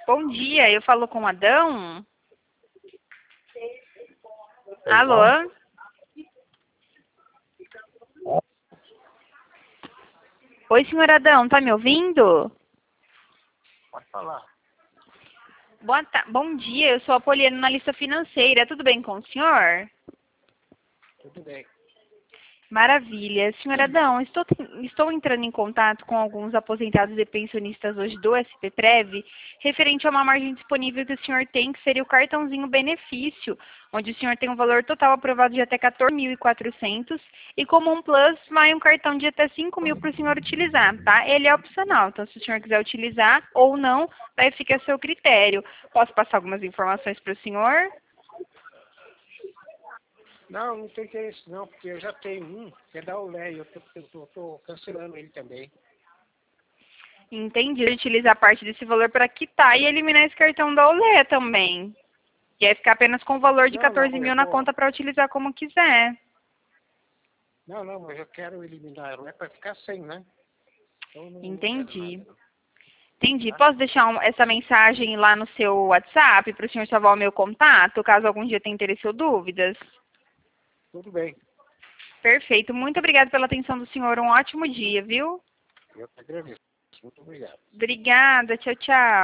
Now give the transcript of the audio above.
Bom dia, eu falo com o Adão. Oi, Alô? Oi, senhor Adão, tá me ouvindo? pode falar. Bom dia, eu sou a Poliana, analista financeira. Tudo bem com o senhor? Tudo bem. Maravilha. Senhor Adão, estou entrando em contato com alguns aposentados e pensionistas hoje do SPPrev, referente a uma margem disponível que o senhor tem, que seria o cartãozinho benefício, onde o senhor tem um valor total aprovado de até 14.400 e como um plus, vai um cartão de até 5.000 para o senhor utilizar, tá? Ele é opcional, então se o senhor quiser utilizar ou não, daí fica a seu critério. Posso passar algumas informações para o senhor? Não tem interesse não, porque eu já tenho um, que é da Olé, e eu tô cancelando ele também. Entendi. Utilizar parte desse valor para quitar e eliminar esse cartão da Olé também. E aí ficar apenas com o valor de Não, 14 mil eu na vou... conta para utilizar como quiser. Não, mas eu quero eliminar, não é para ficar sem, né? Então eu não quero Entendi. nada, não. Entendi. Tá? Posso deixar essa mensagem lá no seu WhatsApp para o senhor salvar o meu contato, caso algum dia tenha interesse ou dúvidas? Tudo bem. Perfeito. Muito obrigada pela atenção do senhor. Um ótimo dia, viu? Eu que agradeço. Muito obrigado. Obrigada. Tchau, tchau.